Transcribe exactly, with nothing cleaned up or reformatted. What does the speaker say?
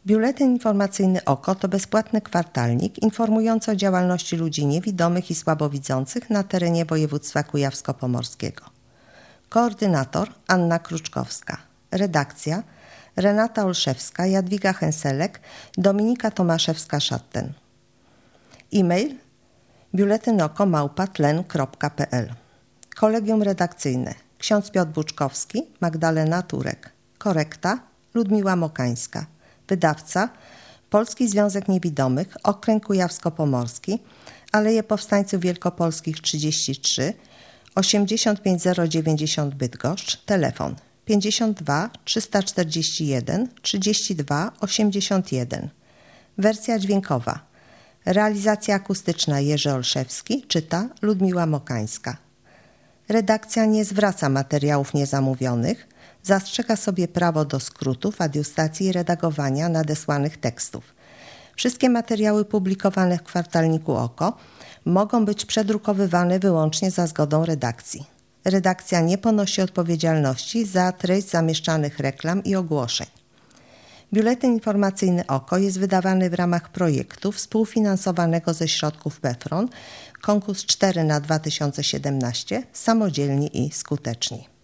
Biuletyn informacyjny Oko to bezpłatny kwartalnik informujący o działalności ludzi niewidomych i słabowidzących na terenie województwa kujawsko-pomorskiego. Koordynator Anna Kruczkowska. Redakcja Renata Olszewska, Jadwiga Henselek, Dominika Tomaszewska-Szatten. E-mail biuletynoko małpa tlen kropka pe el. Kolegium redakcyjne ksiądz Piotr Buczkowski, Magdalena Turek. Korekta Ludmiła Mokańska. Wydawca Polski Związek Niewidomych, Okręg Kujawsko-Pomorski, Aleje Powstańców Wielkopolskich trzydzieści trzy, osiemdziesiąt pięć zero dziewięćdziesiąt Bydgoszcz, telefon pięćdziesiąt dwa trzysta czterdzieści jeden trzydzieści dwa osiemdziesiąt jeden. Wersja dźwiękowa. Realizacja akustyczna Jerzy Olszewski, czyta Ludmiła Mokańska. Redakcja nie zwraca materiałów niezamówionych, zastrzega sobie prawo do skrótów, adiustacji i redagowania nadesłanych tekstów. Wszystkie materiały publikowane w kwartalniku Oko mogą być przedrukowywane wyłącznie za zgodą redakcji. Redakcja nie ponosi odpowiedzialności za treść zamieszczanych reklam i ogłoszeń. Biuletyn informacyjny Oko jest wydawany w ramach projektu współfinansowanego ze środków PEFRON, konkurs cztery na dwa tysiące siedemnaście, samodzielni i skuteczni.